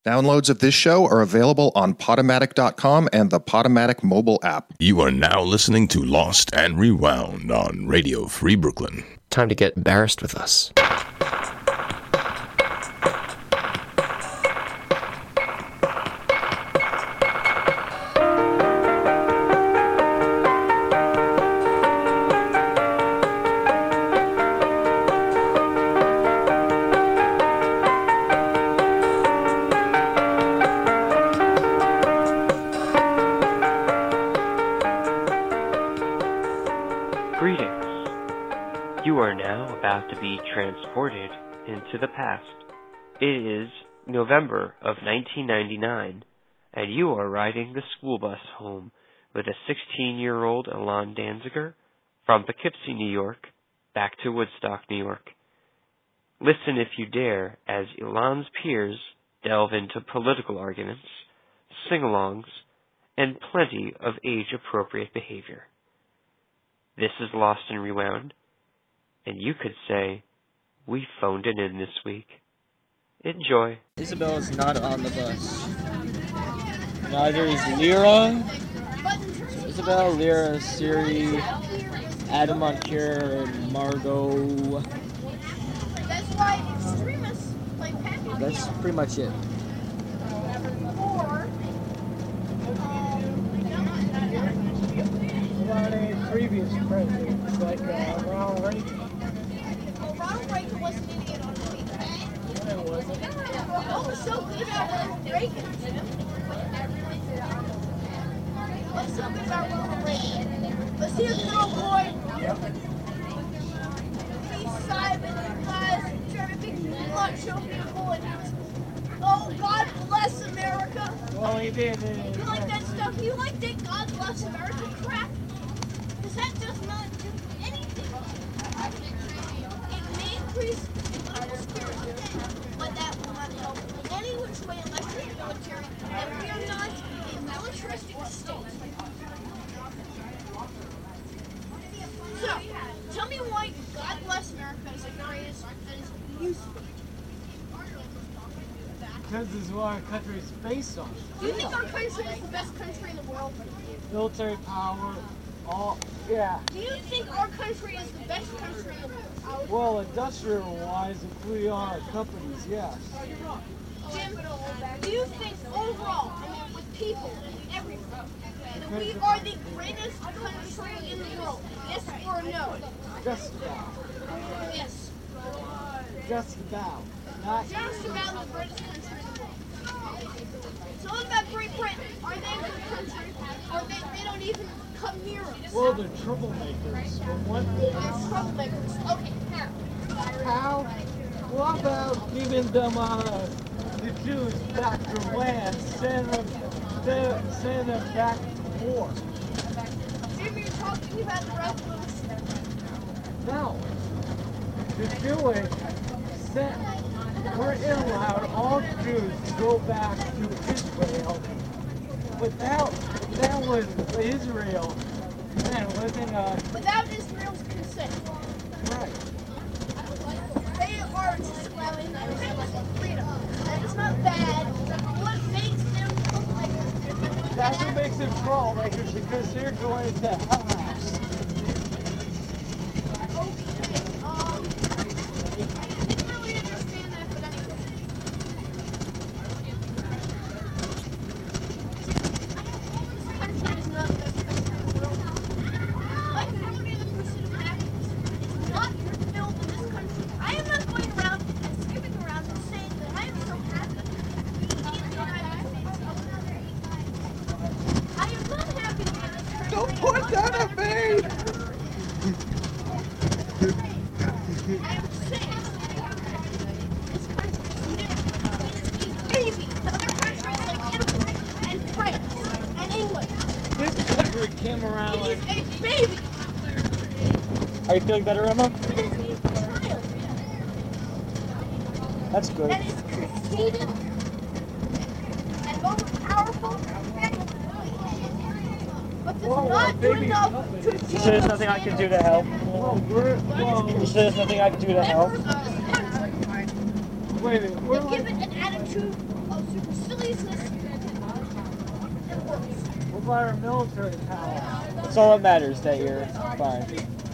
Downloads of this show are available on Podomatic.com and the Podomatic mobile app. You are now listening to Lost and Rewound on Radio Free Brooklyn. Time to get embarrassed with us. Transported into the past. It is November of 1999, and you are riding the school bus home with a 16-year-old Elan Danziger from Poughkeepsie, New York, back to Woodstock, New York. Listen if you dare as Elan's peers delve into political arguments, sing-alongs, and plenty of age-appropriate behavior. This is Lost and Rewound, and you could say, we phoned it in this week. Enjoy. Isabel is not on the bus. Neither is Lyra. So Isabel, Lyra, Siri, Adam Moncur, and Margot. That's why extremists play Pac-Man. That's pretty much it. About a previous president, like Ronald Reagan. Ronald Reagan was an idiot on tweet. No, it wasn't. What was so good about Ronald Reagan? What's so good about Ronald Reagan? Let's see a good old boy. Yep. See Simon and guys trying to make lunch open boy. Oh, God bless America. Well, he did. You like that stuff? You like that God bless America crap? Because that does not do anything. It may increase political spirit, but that will not help in any which way unless you're military, and we are not a militaristic state. So, tell me why God bless America is the greatest that is useful. Because this is what our country is based on. Do you think our country is the best country in the world? Military power, all, yeah. Do you think our country is the best country in the world? Well, industrial-wise, including our companies, yes. Jim, do you think overall, I mean with people and everything, that we are the greatest country in the world? Yes or no? Just about. Yes. Just about. Not Just about the greatest country in the world. So what about Great Britain? Are they a good country? Or they don't even come near us? well, they're troublemakers, for one thing. They're troublemakers. Okay, How? What about giving them the Jews back their land, send them back to war? Jim, you're talking about the revolution. No. The Jewish were allowed all Jews to go back to Israel without that was Israel and living on Without Israel's consent. right. They are just allowing freedom. And it's not bad. What makes them troublemakers? That's what makes them troublemakers because they're going to hell house. I didn't really understand that, but anyway. This country is not the best country in the world. Like liberty and the pursuit of happiness is not fulfilled in this country. I am not going around and skipping around and saying that I am so happy being in the United States of America. I am not happy to be in this country. Don't point that at me! I am saying this country is a baby to other countries like Italy and France and England. This country came around It like. is a baby. Are you feeling better, Emma? It is a child That's good. that is conceited and overpowerful. But does Whoa, not do baby. enough to So change there's us nothing I can do to help. So there's nothing I can do to help. members of this country. Wait a minute. They give it an attitude of super What about our military power? That's all that matters, that you're fine.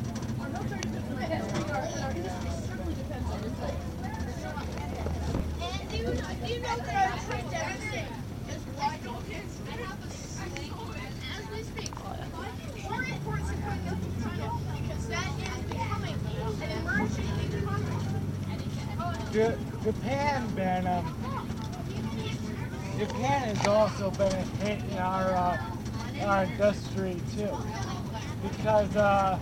And do you know that our trade deficit is widening as we speak? More imports are coming up from China because that is becoming an emerging economy. Japan has also been hitting our industry too, because of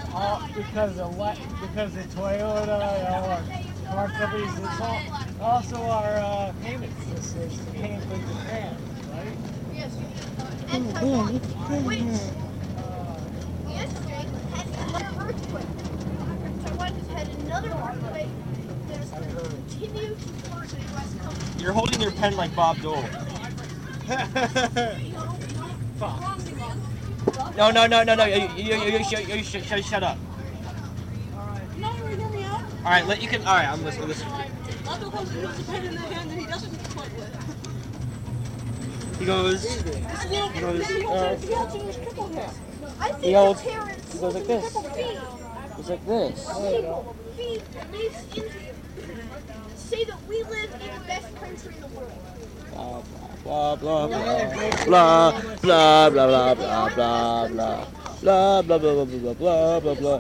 Toyota, our car companies. It's also our payment systems came from Japan, right? Yes. And Taiwan, which yesterday had another earthquake. Taiwan has had another earthquake that is going to continue to hurt the U.S. companies. You're holding your pen like Bob Dole. No. You shut up. All right, you can. All right, I'm listening. He goes. I think He goes the parents like this. It's like this. people feed these Indians say that we live in the best country in the world. Blah blah blah blah blah blah blah blah blah blah blah blah blah blah blah blah blah blah blah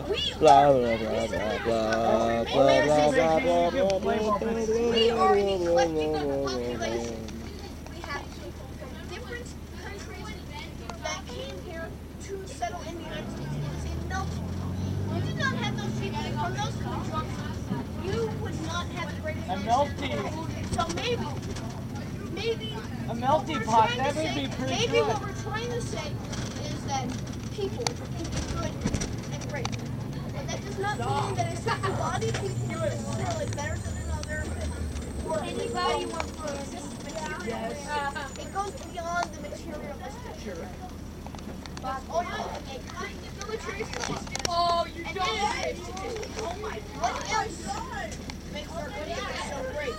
We are a collective population. We have people from different countries that came here to settle in the United States. It's a melting pot. If you did not have those people from those countries, you would not have the greatest So maybe a melting pot, that would be pretty maybe good. what we're trying to say is that people can be good and great. But that does not mean that a certain body of people is necessarily better than another or anybody wants to exist material. It goes beyond the materialistic. Oh no, a kind of military system. Oh, you don't say. Oh my, what else makes our country so great?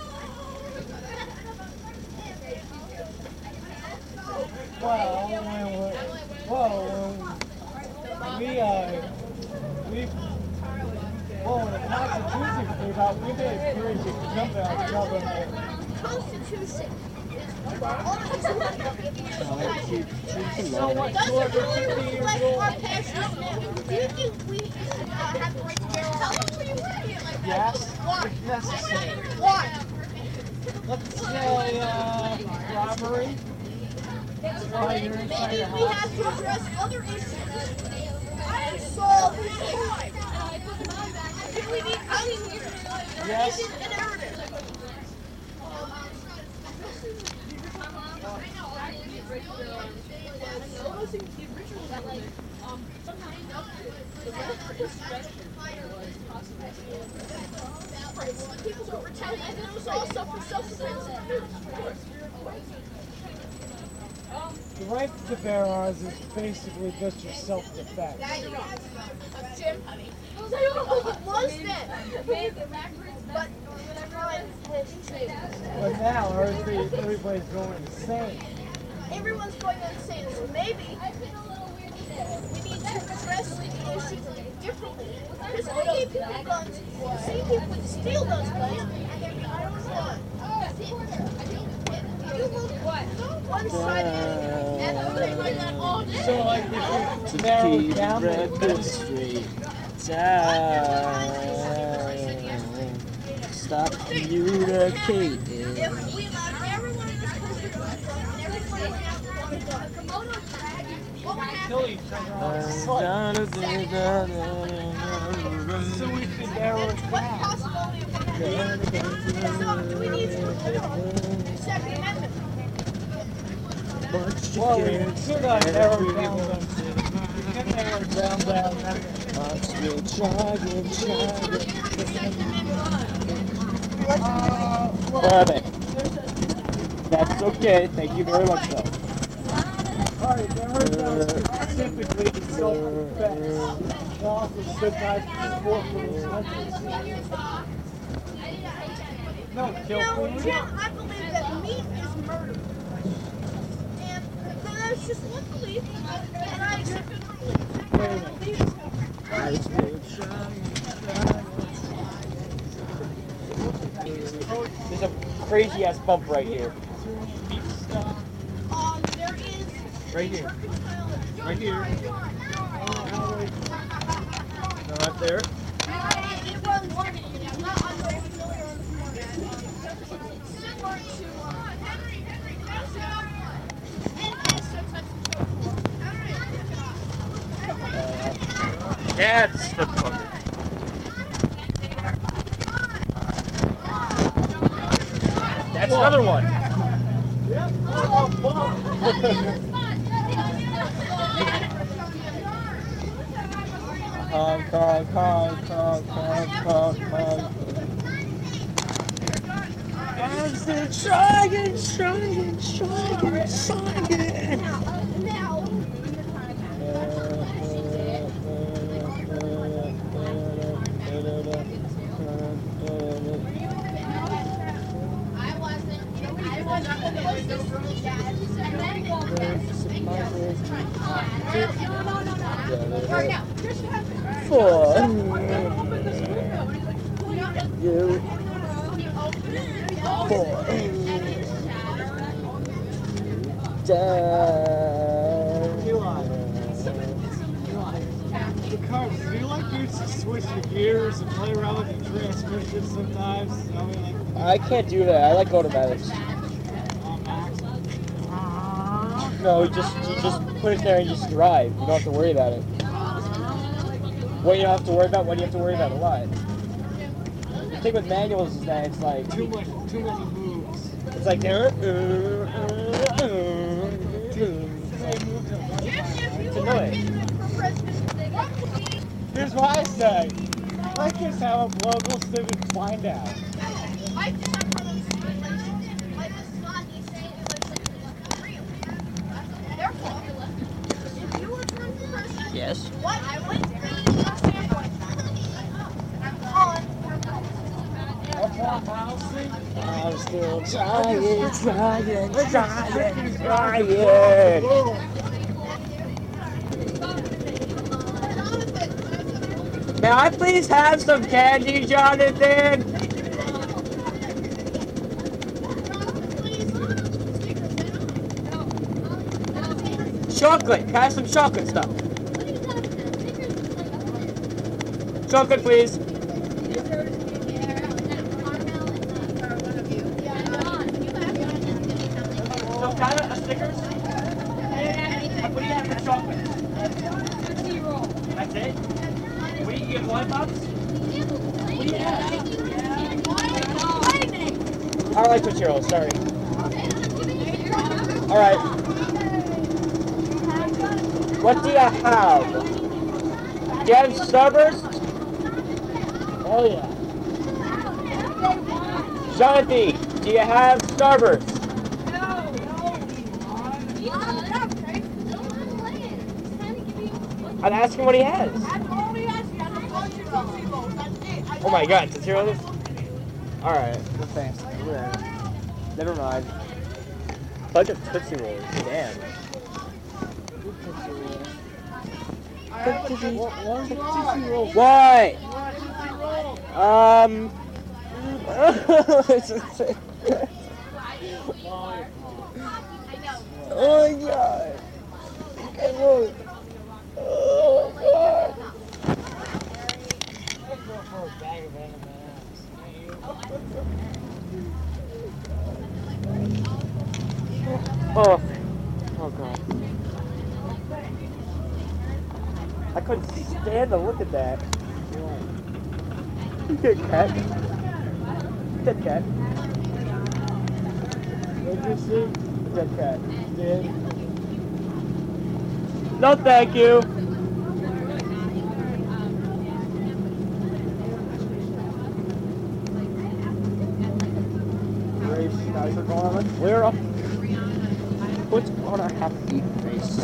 When the Constitution came out, we made a pretty big jump out of government. Constitution is almost 250 years old. So what, Does it 250 really years reflect old? our passions now? Do you think we have the right to bear arms? Yes, Why? if necessary. Why? Let's say, robbery. Maybe we have to address other issues and solve this crime. Do we need housing here? Yes. Is it an narrative? People don't retaliate, and those also for self-defense. The right to bear arms is basically just your self-defense. Jim, it was then, but time has changed. But now, everybody's going insane. Everyone's going insane, so maybe we need to address the issue differently. Because we gave people guns, the same people would steal those guns, and they're the only one. You look one-sided, and I'm like that all day. So, like, if you narrow it down, Stop communicating. If we allowed everyone in this country to own guns, and everybody went out and owned a gun, Komodo drag, what would kill happen? each other on sight. So we should narrow it What down. possibility of what so do we need to repeal the Second Amendment? Well, we should narrow it down. We can narrow it down. The Second Amendment. Perfect. That's okay. Thank you very much, though. Alright, narrow it down specifically to self-defense. And also sometimes support for those countries. No, kill food. Jim, I believe that meat is murder. And that's just one belief. crazy ass bump right here. There is. Right here. Right here. No, right there. It runs not on the regular. Similar to Henry. That's the fucker. That's another one. Do you like to switch the gears and play around with the transmission sometimes? I can't do that. I like automatics. No, you just put it there and just drive. You don't have to worry about it. What you don't have to worry about? What do you have to worry about? A lot. The thing with manuals is that it's like too many moves. It's like it's annoying. Here's what I say. Let's just have a local civic find out. Yes. What? I went to I'm still trying. May I please have some candy, Jonathan? Chocolate. Can I have some chocolate stuff? Chocolate, please. Some kind of Snickers? What do you have for chocolate? That's it? What do you get? Lollipops? What do you have? I like Tootsie Rolls, sorry. Alright. What do you have? Do you have Starburst? Oh yeah. Jonathan, do you have Starburst? I'm asking what he has. Oh my god, Tootsie Rolls? Alright, no thanks. Never mind. Bunch of Tootsie Rolls, damn. What? Oh my god. Okay, look. Oh my god. Oh. Oh god. I couldn't stand to look at that. You good cat. Dead cat. What'd you see? Dead cat. Dead. No thank you. Race guys are going on. Clear up. What's on our half-eaten face?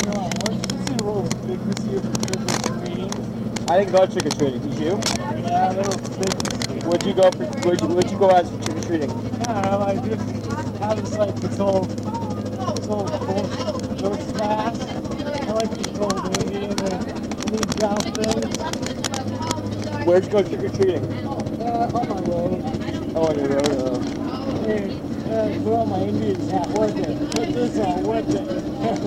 I didn't go trick or treating. Did you? Yeah, they were big. Where'd you go as for trick or treating? Yeah, I just have this like this whole ghost class. I like this whole movie and these down things. Where'd you go trick or treating? On my road. Oh, on your road. Hey, put on my Indians hat. Work it. Put this on. Work it.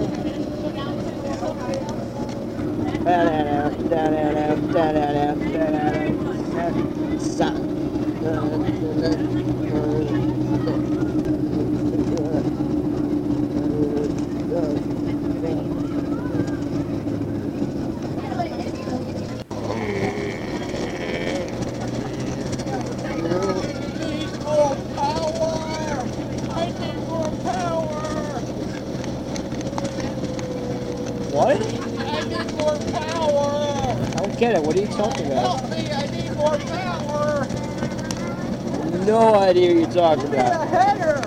What? I need more power! I don't get it. What are you talking about? Help me! I need more power! No idea what you're talking Give me a about. header!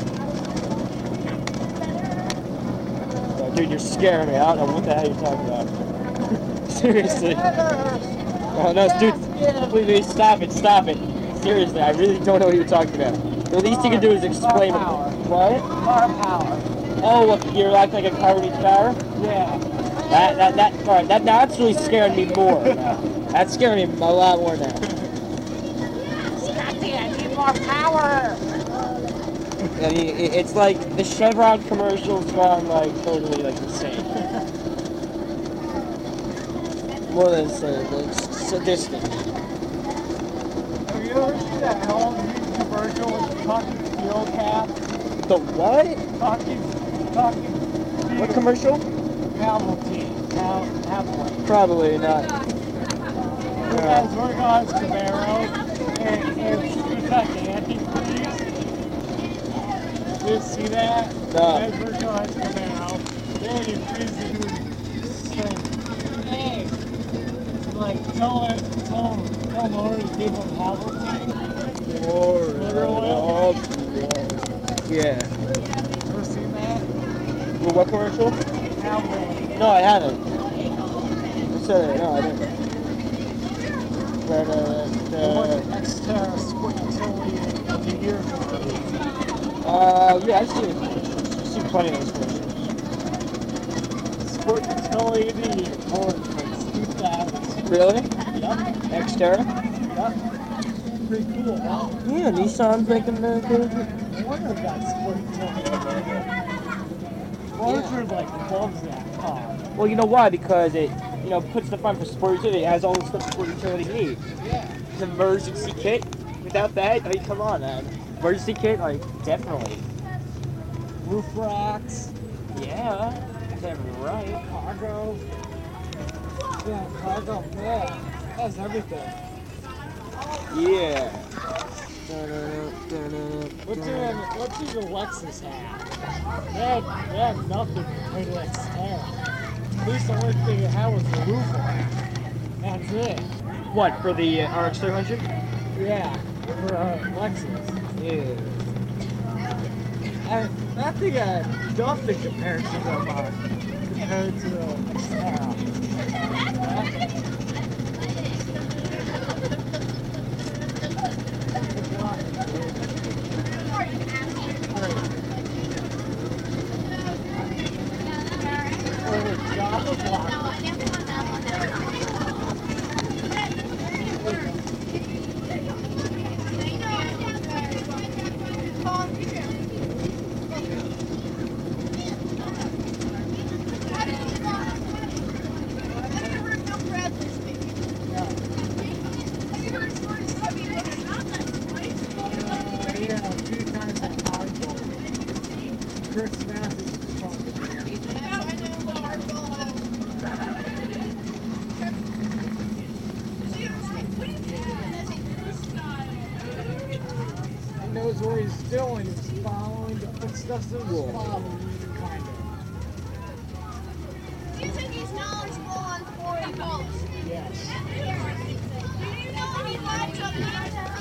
Oh, dude, you're scaring me. I don't know what the hell you're talking about. Seriously. Header! Oh no, dude, please stop it, stop it. Seriously, I really don't know what you're talking about. The least you can do is explain it. Power. What? Car power. Oh, look, you're acting like a car needs power? Yeah. Alright, now that's really scaring me more now. That's scaring me a lot more now. Scotty, I need more power! I mean, it's like the Chevron commercials gone like totally like insane. More than insane, like sadistic. Have you ever seen that Helen Reed commercial with the talking steel cap? The what? Talking What commercial? Hamilton. Hamilton. Probably not. You guys work on his Camaro, and he's like the antifreeze. Did you see that? No. You guys work on his Camaro, the antifreeze is hey, like tell Lori to give him Hamilton. Motor oil. Yeah. Ever seen that? Well, what commercial? Hamilton. No, I haven't. I said it. No, I didn't. But, Xterra Sport Utility of the Year. yeah, I've seen plenty of those commercials. Sport Utility of the Year. Like 2000. Really? Yep. Xterra? Yep. Pretty cool, huh? Yeah, Nissan's making the No wonder that Sport Utility of the Year. Roger like loves that car. Well, you know why? Because it, puts the front for sport utility. It has all the stuff sport utility needs. Yeah. An emergency kit. Without that, I mean, come on, man. Emergency kit, like, definitely. Roof racks. Yeah. Damn right. Cargo. Yeah, cargo. Yeah. That's everything. Yeah. What did the Lexus have? They had nothing compared to Xterra. At least the only thing it had was the roof rack. That's it. What, for the RX 300? Yeah, for Lexus. Yeah. And that thing had nothing compared to the Xterra. Knows what he's doing. He's following the footsteps of his father, kind of. Do you think he's knowledgeable on foreign posts? Yes. Do you know he lied to me?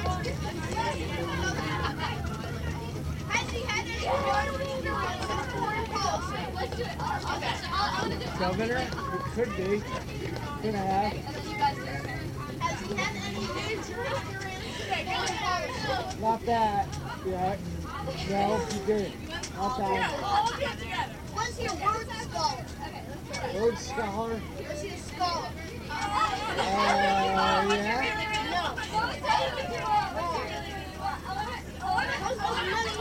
Has he had any experience on foreign posts? Let's do it. Okay, so I'll do it. Governor? It could be. Could have. Has he had any major experience? Not that. Yeah. No, he didn't. Not that. Was he a word scholar? Word scholar? Was he a scholar? Yeah. No. Was he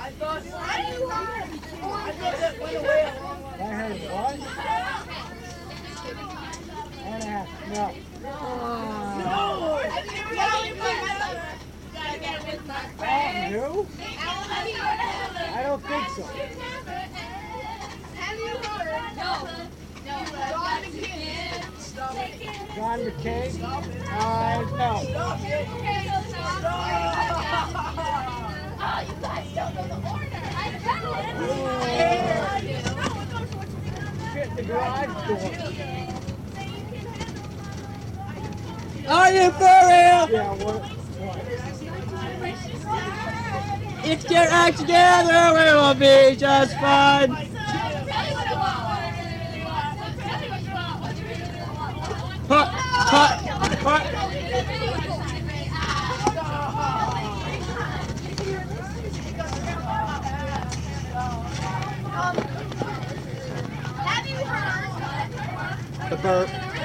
I heard what? 1.5. No. No. I don't think so. John McCain? No. You guys don't know the order. I Shit, the garage door. Are you for real? Yeah, what? If get act together, we will be just fine. Hut, hut, hut. Have you heard? The burp.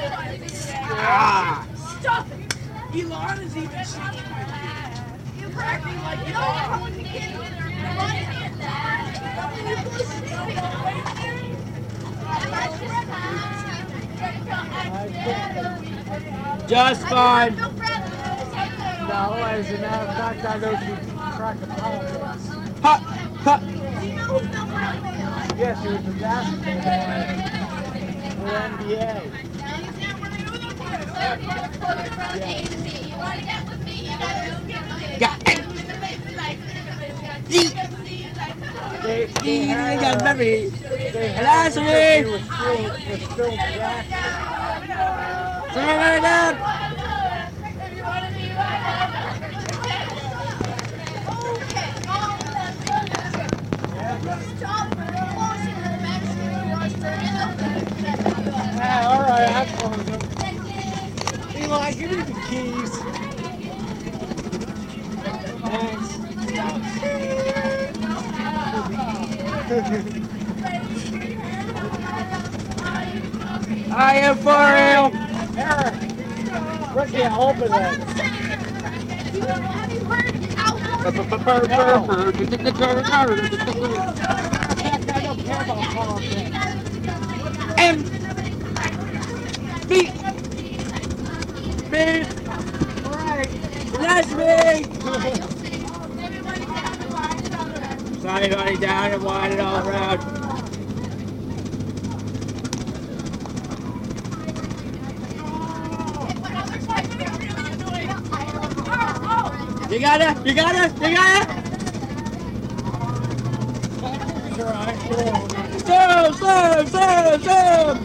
Stop it! Elon is even shaking my feet. You acting like you know everyone begins with their Just fine. No, as a matter of fact, I know she cracked the politics. Hut, hut. Yes, he was a basketball player for NBA. They had Last week. was still black. Turn it up. All right, have fun with them. Eli, give me the keys. Thanks. I am for real. Eric, Ricky, I'll open that. Have you heard I don't care about politics. M. B. B. Right. Last week. Slide everybody down and wind it all around. You got it? You got it? You got it? Zoom!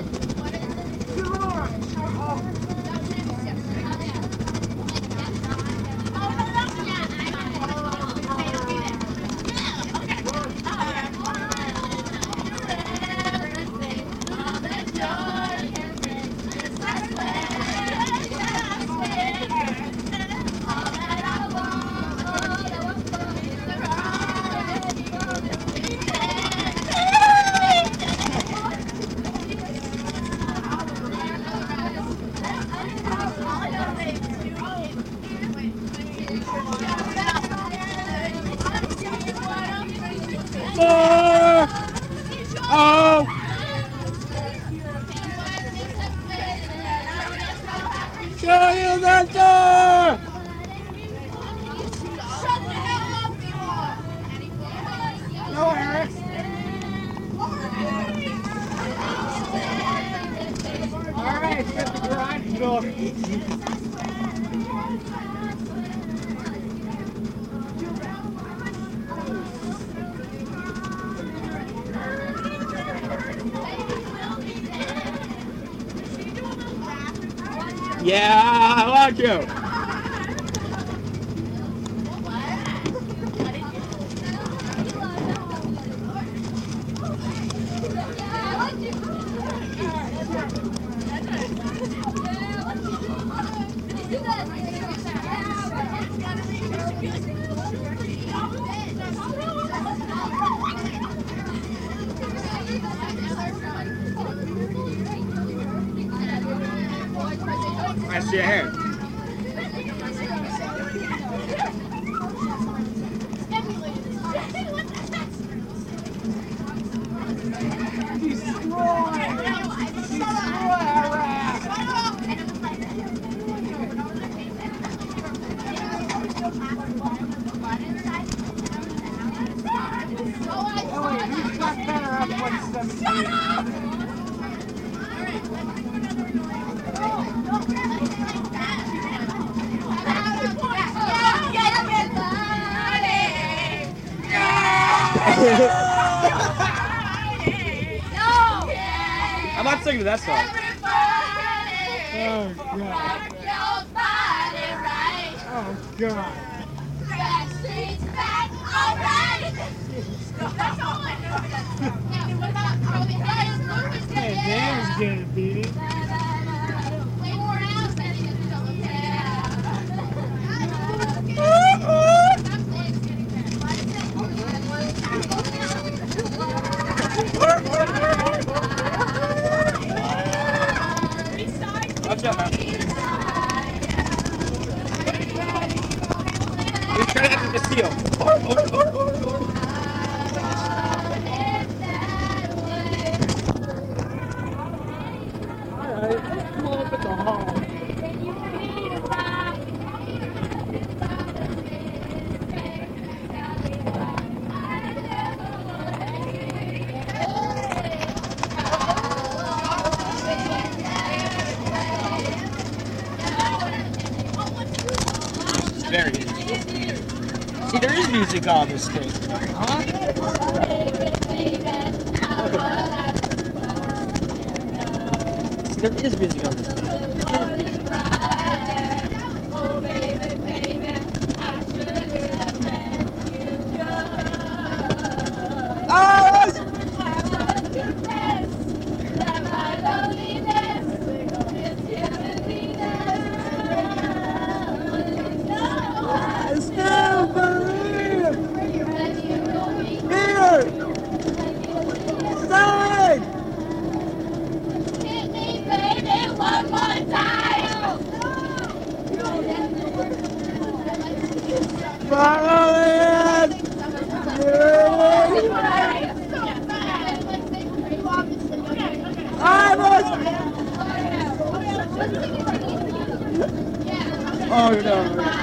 Oh! Show you the door! Shut the hell up, Elon! No, Eric. All right, get the garage door. Yeah, I want you. I see your hair. What the Oh wait, who's got better at 117? I'm not singing that song. Oh god. Oh god. Hey, Dan's gonna beat it. Watch out, man. He's trying to enter the seal. Alright, let's pull up at the hall. Very interesting. See, there is music on this thing. Huh? See, there is music on this thing. Oh no.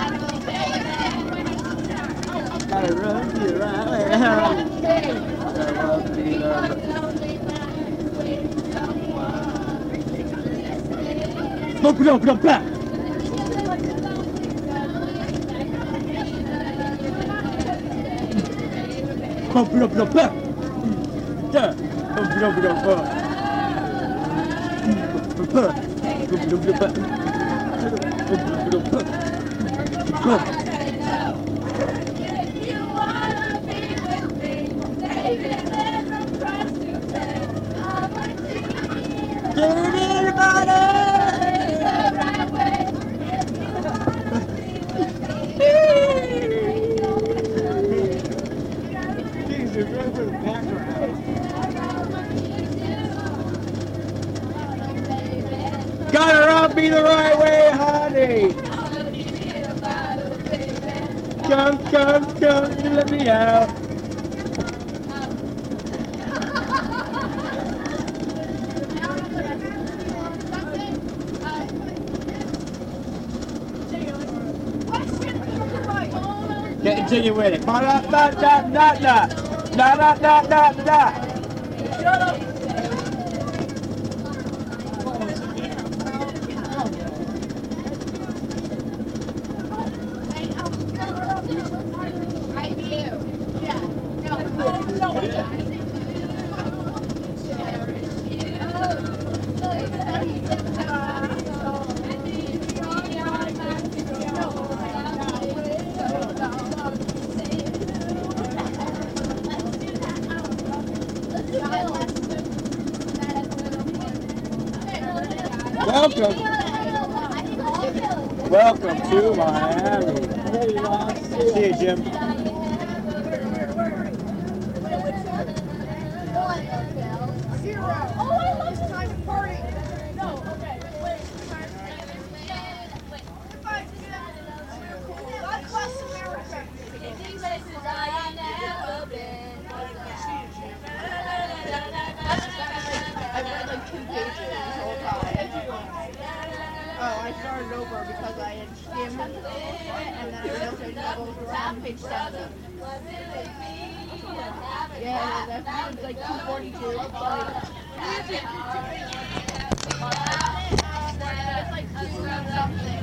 Gotta run you around. Smoke it up, back. Pump it up, back. Yeah. Pump it up, back. Gotta rub me the right way, honey. Come, let me out. Continue with it. Shut up. Welcome to Miami. See you, Jim. I started over because I had skimmed and then I realized I Page 7. Yeah, that's like 242. It's like 2 something.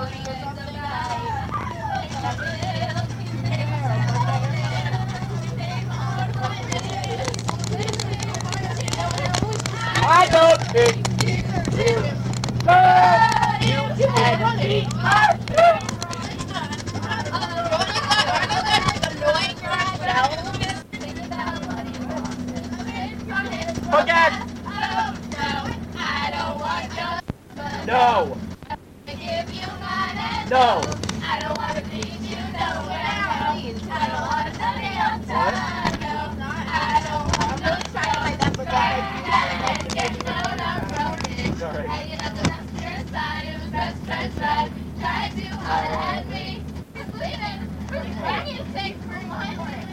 I don't think you and me are forget. No. No. I don't want to leave you nowhere. I don't want to tell you I'm tired. I don't want to try to find that Sorry. hanging up the dumpster side of his best friend's side. Trying too hard at me. He's leaving. Can you take for my word?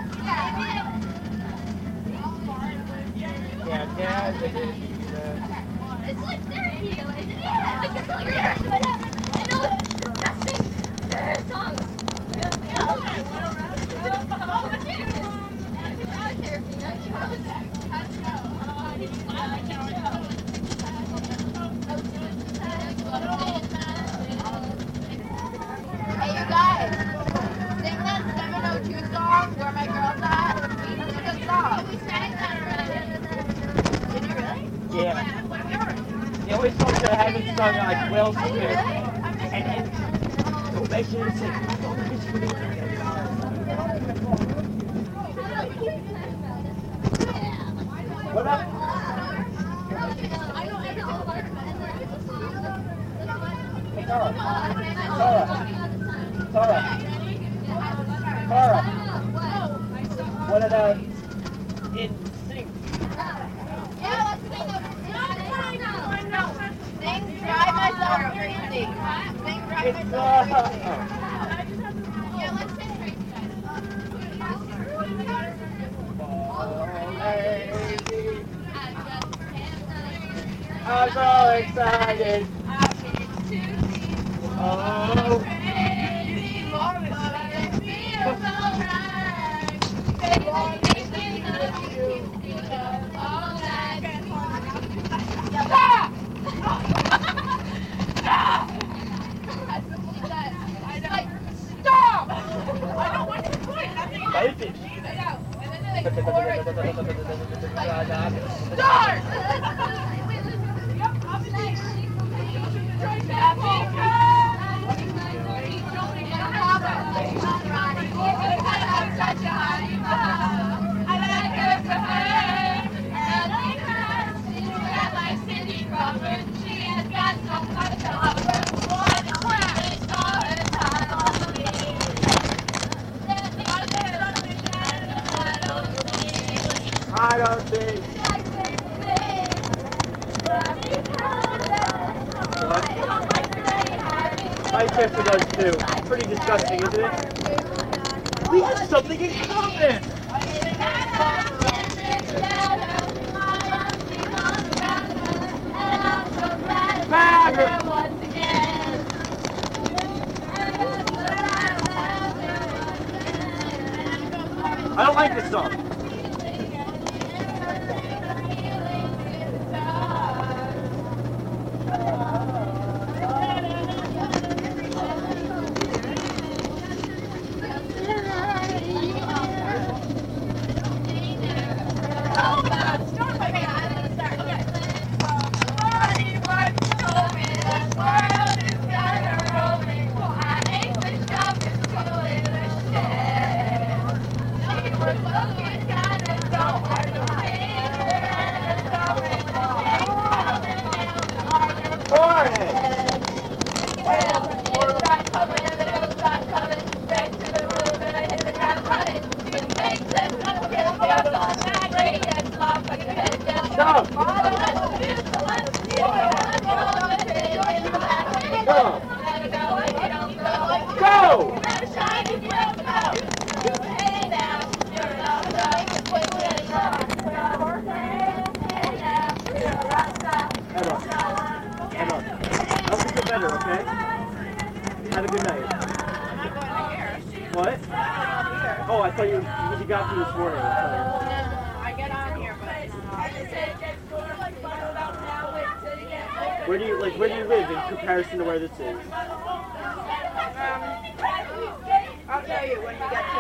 Yeah, Dad. It's like therapy, isn't it? Like it's like whatever. I know it's disgusting. Songs. Hey, you guys, sing that 702 song, Where My Girl's At. That's a good song. We sang that already. Did you really? Yeah. The only songs that I haven't sung are like Will Smith and don't make sure to sing. What up? Hey, Tara. What did in sync? Yeah, let's sing it. Sing Drive Myself Crazy. Sing Drive It's Myself Crazy. Yeah, let's sing I'm so excited. Oh. Stop! I don't want to quit. Bite it. Start! I don't think. What? My sister does too. Pretty disgusting, isn't it? We have something in common. I don't like this song. Emma, I hope you feel better, okay? Have a good night. What? Oh, I thought you got to this morning. I get on here, but Where do you live in comparison to where this is? I'll tell you when we get to.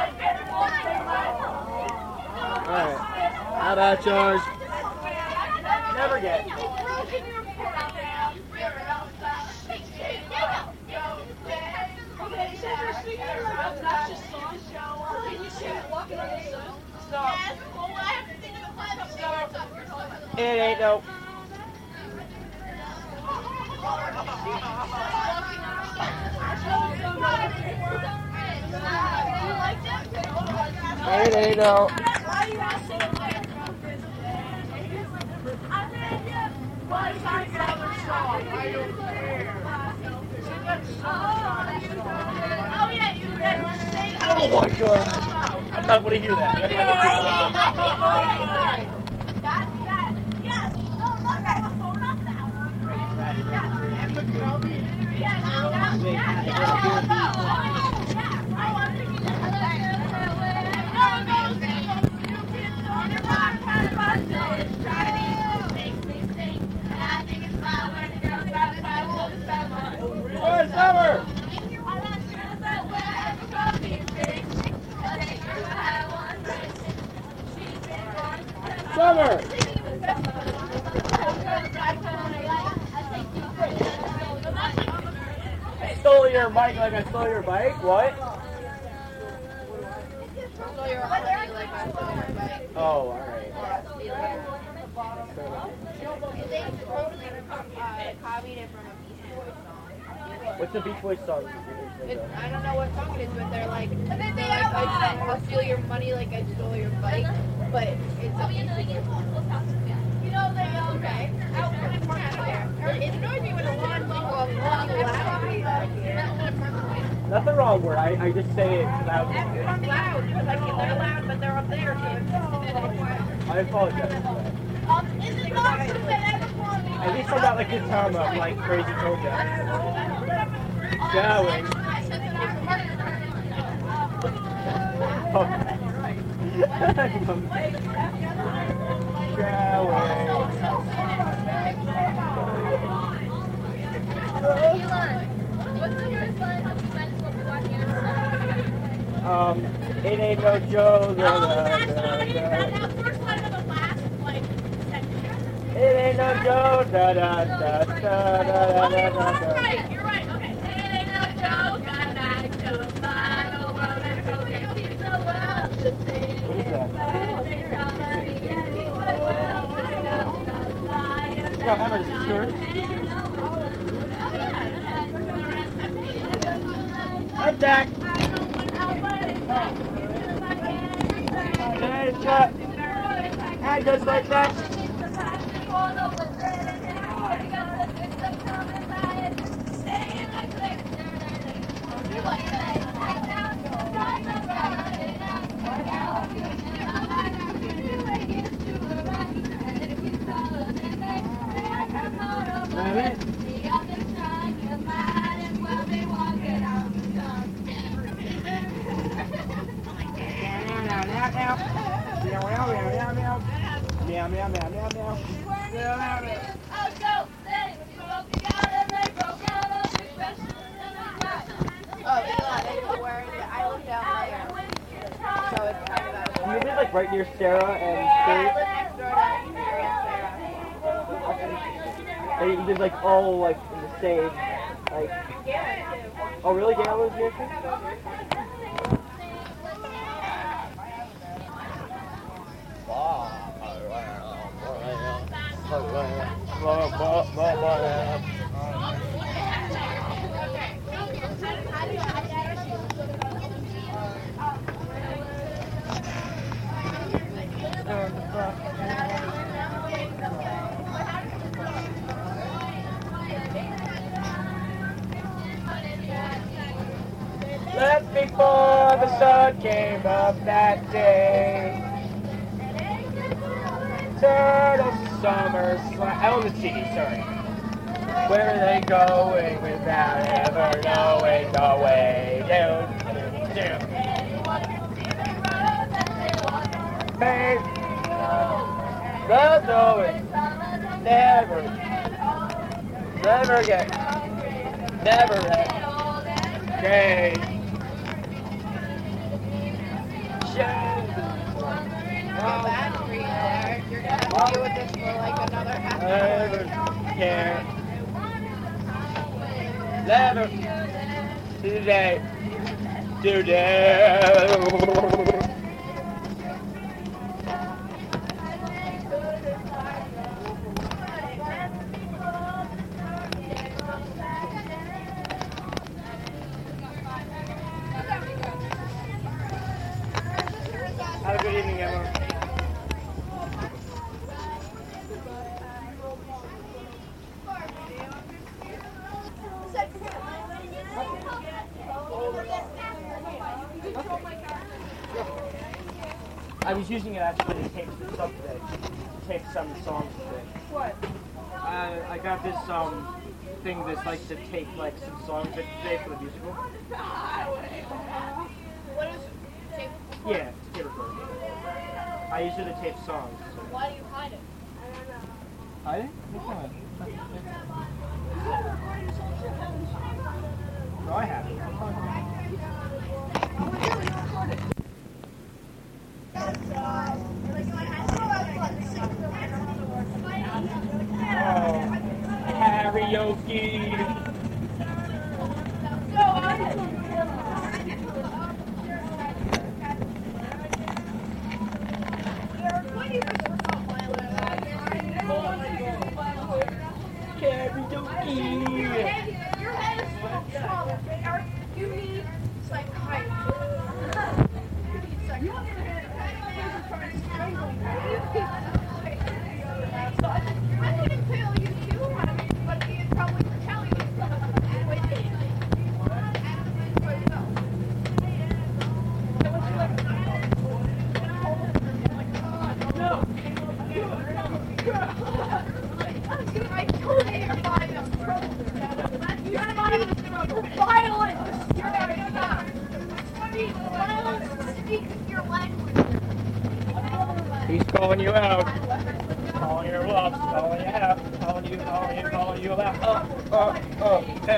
Alright. How about yours? Never get. It ain't no. It ain't no. Oh my god. I'm not going to hear that. Where's Summer? Summer! I stole your mic like I stole your bike? What? Oh, alright. What's the Beach Boys song? I don't know what song it is, but they're like, I'll steal your money like I stole your bike, but it's okay. It annoys me when a lot of people are loud. Nothing wrong with it. I just say it loudly. I'm loud, because I mean, they're loud, but they're up there, so I apologize for that. At least I'm not like this time of like crazy Kojak. Going. It ain't no joke. It ain't no joke. Da da da da da da da da. You're right, okay. It ain't no joke. What is that? Yeah, Hammer, is this yours? Attack! Headshot! And just like that. You live like right near Sarah and Steve? You live like all like in the same like. Oh really? Gala lives near you? Left before the sun came up that day. Turtle summer Elmsey, sorry. Where are they going without ever knowing the way? Do, do, do. God no, never. Never again. Never again. Okay. You're gonna have to deal with this for like another half hour. Never care. Never. Today. Have a good evening, Emma. I was using it actually to tape some stuff today. Tape some songs today. What? I got this thing that's like to tape like some songs today for the musical. What is tape? Yeah, tape recorder. I use it to tape songs. So. Why do you hide it? Hide it? What kind of? No, I have it. Karaoke. Your head is full of trouble. Eric, you need psychiatry. You need psychiatry. I couldn't tell you too, but you'd probably tell you. I told you you're violent. You're not. Speak your language. He's calling you out. Calling your bluffs. Calling you out. Calling you out. Hey,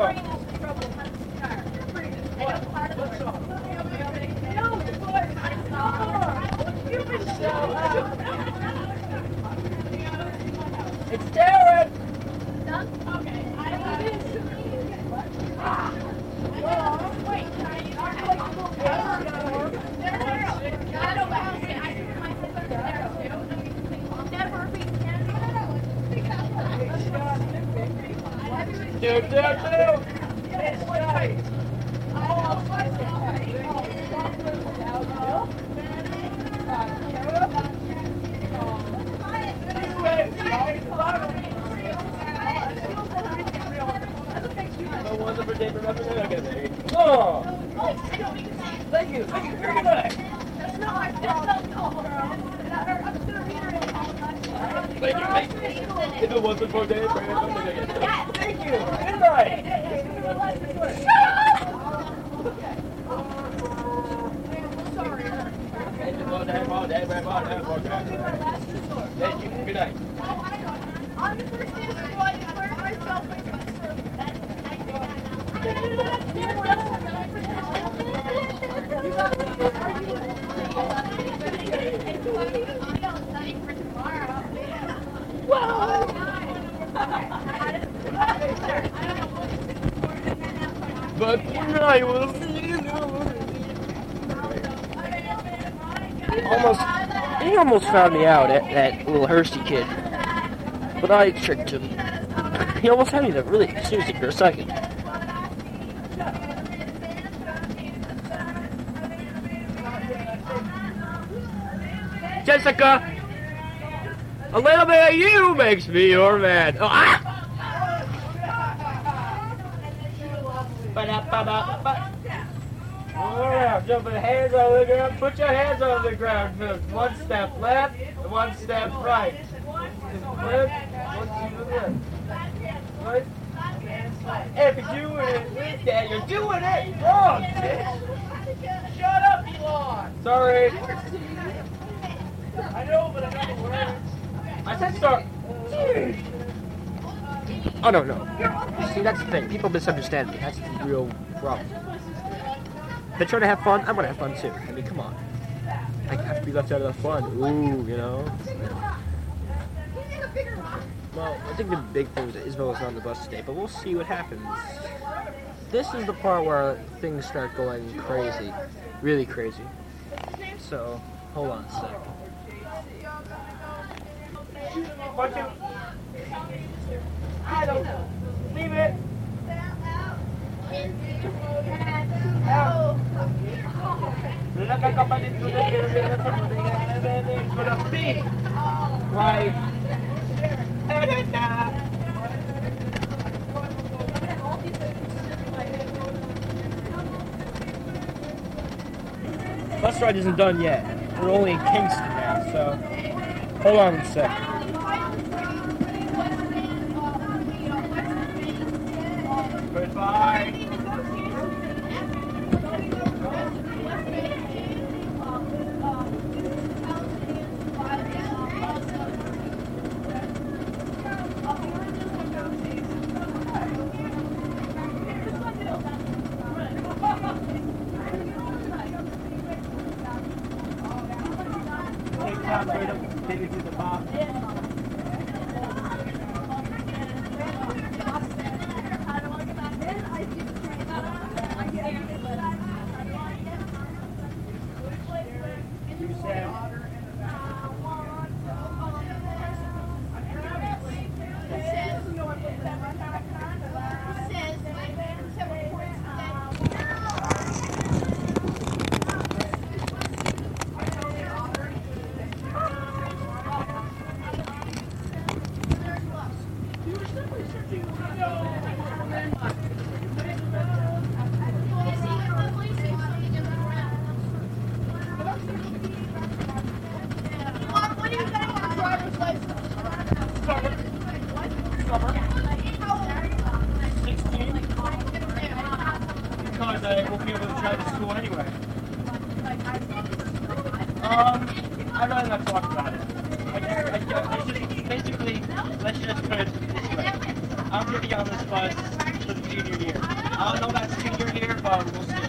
It's Darren! Okay. Oh! Thank you very much. That's not my fault. Thank you. If it wasn't for Dave, Yes. thank you. Goodbye. Sorry. Thank you. Good night. On the first day of school, I declared myself a But I will see you. He almost found me out, that little Hersey kid. But I tricked him. He almost had me to really seriously for a second. Jessica, a little bit of you makes me your man. Oh, ah! Around, jumping hands on the ground. Put your hands on the ground. One step left, one step right. Left, one step left. Right. If you're doing it with that, you're doing it wrong, bitch. Shut up, Elon. Sorry. I know, but I got the words. I said start. Oh, no. See, that's the thing. People misunderstand me. That's the real problem. If they try to have fun, I'm gonna have fun too. I mean, come on. I have to be left out of the fun. Ooh, you know? Well, I think the big thing is that Isabel is not on the bus today, but we'll see what happens. This is the part where things start going crazy. Really crazy. So, hold on a sec. I don't know. Leave it. Right. Bus ride isn't done yet. We're only in Kingston now, so hold on a sec. Goodbye. Take it to the top. Because I won't be able to drive to school anyway. I'd rather not talk about it. Basically, let's just put it this way. I'm going to be on this bus for the junior year. I don't know about senior year, but we'll see.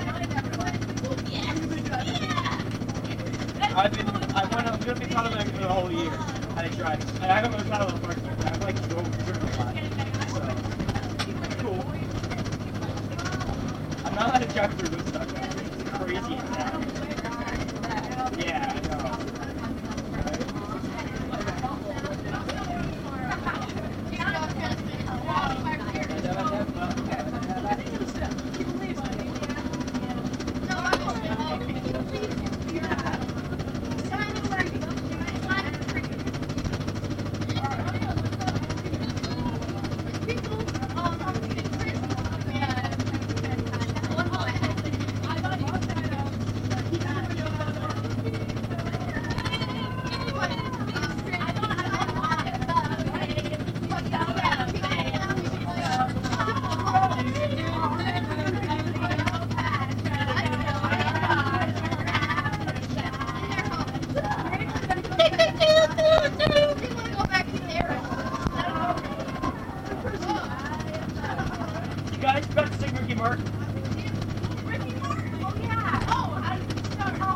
I'm going to be part of it for the whole year. I tried. I haven't been part of the first year. I like to go over a lot. So, cool. I'm not allowed to drive through Woodstock. It's crazy in town. Yeah, I know. You guys got to sing Ricky Martin. Ricky Martin? Oh, yeah. Oh, how did you start? Oh,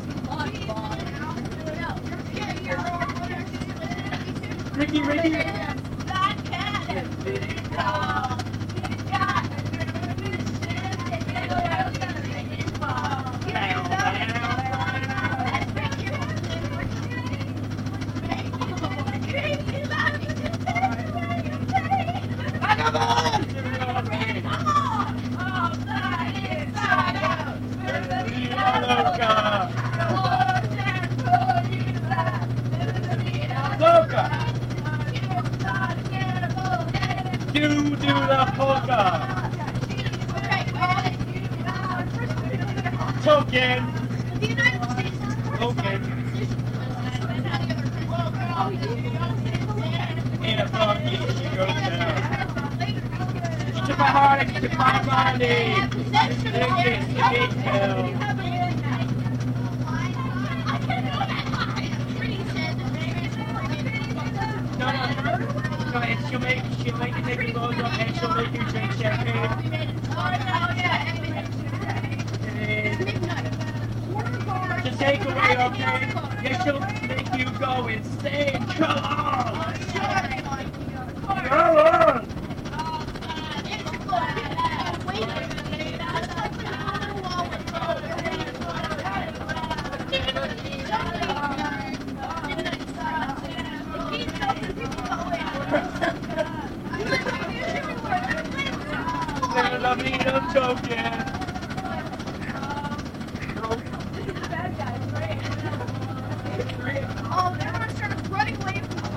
Ricky. That cat. Do the polka. Token. In a funky, she goes down. She took my heart and she took my money. This is the big pill. I can't do that. takeaway, okay? Yeah, she'll make you go insane. Come on! Come on! I'm joking. Oh, everyone started running away from the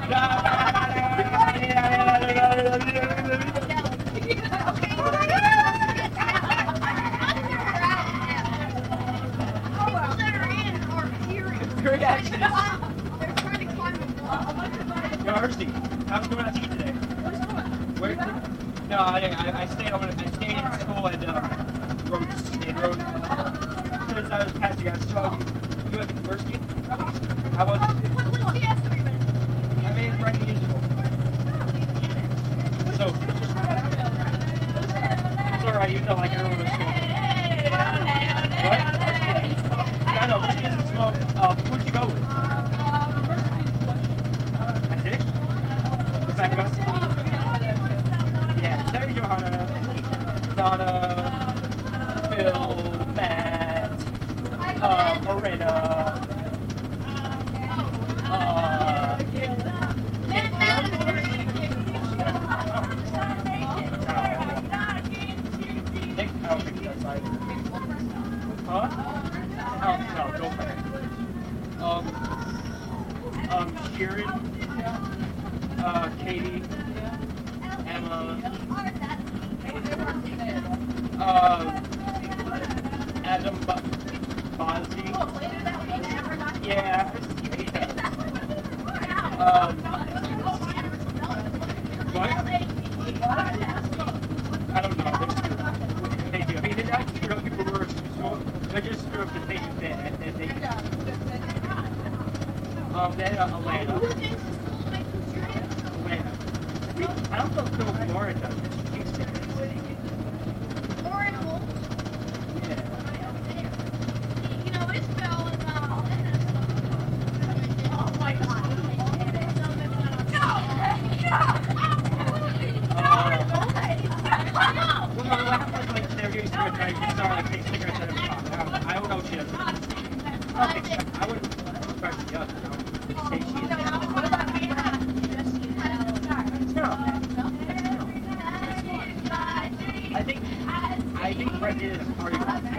Great action. They're trying to climb the wall. Darcy, how's it going out to eat today? Where? No, I stayed in school and Rhodes. Because I was passing out, so you went to university? How was it? I made it pretty useful. So, it's alright, you know, like everyone was school. What? I know, which is smoke. Who'd you go with? I did? Rebecca? Yeah, Terry Johanna, Donna, Phil, Matt, Marina, Nick, I don't think that's right. Huh? Oh, no, go for it. Sharon, Katie, Emma, Adam Bozzi. Yeah, what? I don't know. They do. I mean, they're not screwed up people who are school. They're just screwed up because they fit and they then Atlanta. I don't know if Phil Lauren does. Houston. Lauren Wolf. Yeah. You know, Isabel is oh my god. Well, no, what happens like they're doing cigarettes, right? You start like taking cigarettes out of the top. I don't know what she does. I wouldn't start to judge, you know. Say she is. No. I think Brett did a party.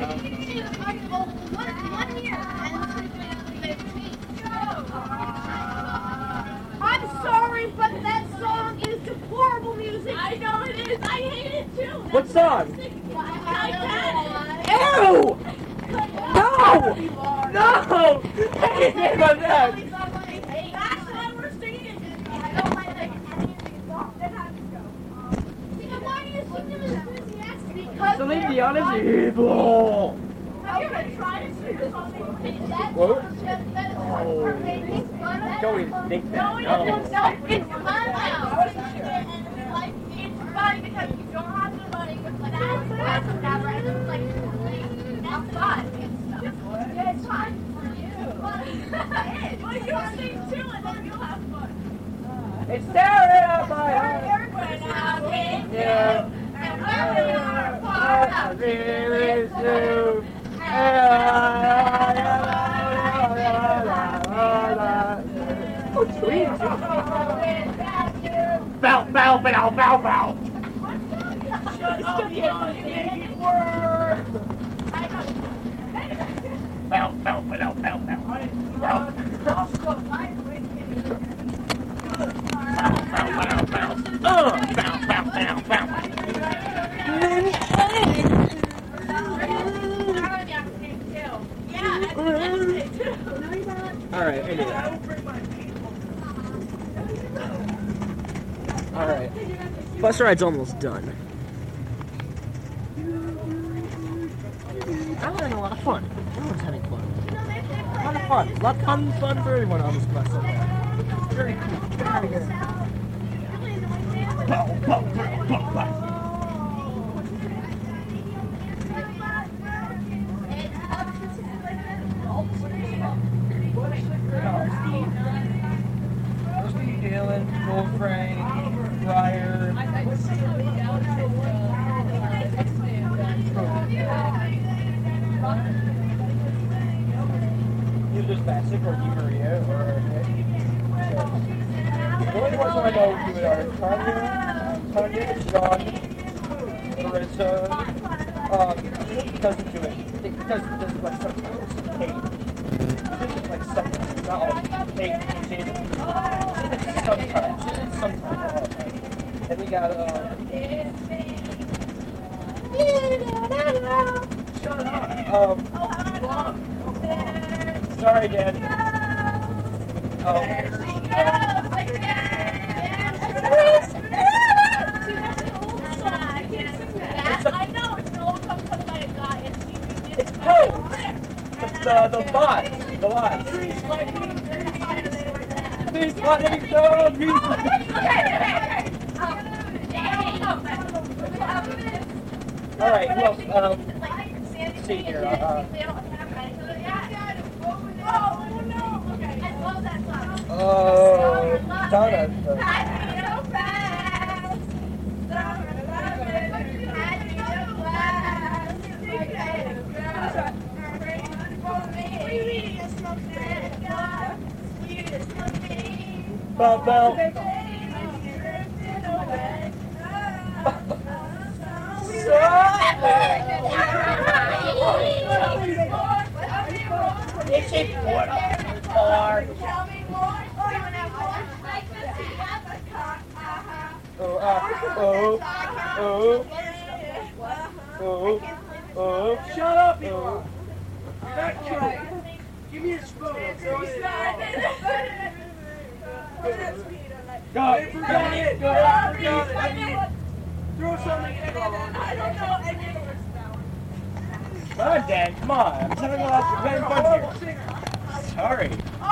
I'm sorry, but that song is deplorable music. I know it is. I hate it too. What song? Titanic. Ew! No! No! Hey, name of that! That's why we're singing it. I don't like it. Why do you sing them enthusiastic? Because Celine Dion is evil! I'm gonna try to sing this song. What? Don't Don't even think that. No, it's fun now. It's fun because you don't have the money. It's like that's never. It's like that's fun. Yeah, it's fun for you. Well, you'll sing too, and then you'll have fun. It's tearing up my heart! Yeah. I really do. Oh, sweet. Bow, bow, bow, bow, bow. Shut up, you idiot word. Bow, bow, bow, bow, bow. Bow, bow, bow, bow, bow. Alright, anyway. Alright. Bus ride's almost done. I'm having a lot of fun. Everyone's having fun. A lot of fun. A lot of fun for everyone on this bus. Very cool. Very good. Wolfrang, Briar. Either there's Basic or Di Maria or Nick. The only ones I know who it are Tanya, John, Marissa, doesn't do it. It does like sometimes. Kate. It does like sometimes. Not all. Kate, Jaden. Sometimes. Sometimes. And we got, shut up. Sorry, Dad. I know it's an old song sung by a guy. It's Poe. The bot. The bot. Please let me go. All right. Well, let's see here. Donna. Bell. Is it or shut up, you fat kid. Give me a spoon. Go. Throw something in. I don't know any of this now. Come on, Dan, come on. I'm having fun here. Sorry.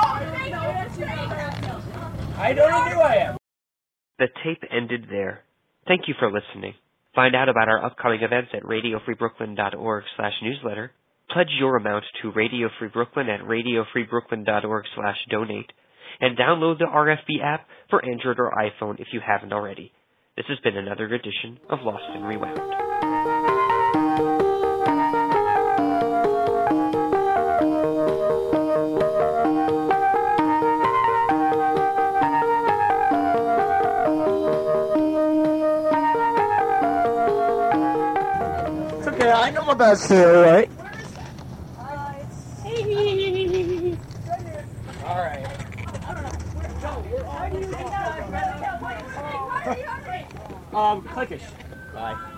I don't know who I am. The tape ended there. Thank you for listening. Find out about our upcoming events at radiofreebrooklyn.org/newsletter. Pledge your amount to Radio Free Brooklyn at radiofreebrooklyn.org/donate. And download the RFB app for Android or iPhone if you haven't already. This has been another edition of Lost and Rewound. It's okay, I know my best here, right? Alright. Clickish. Bye.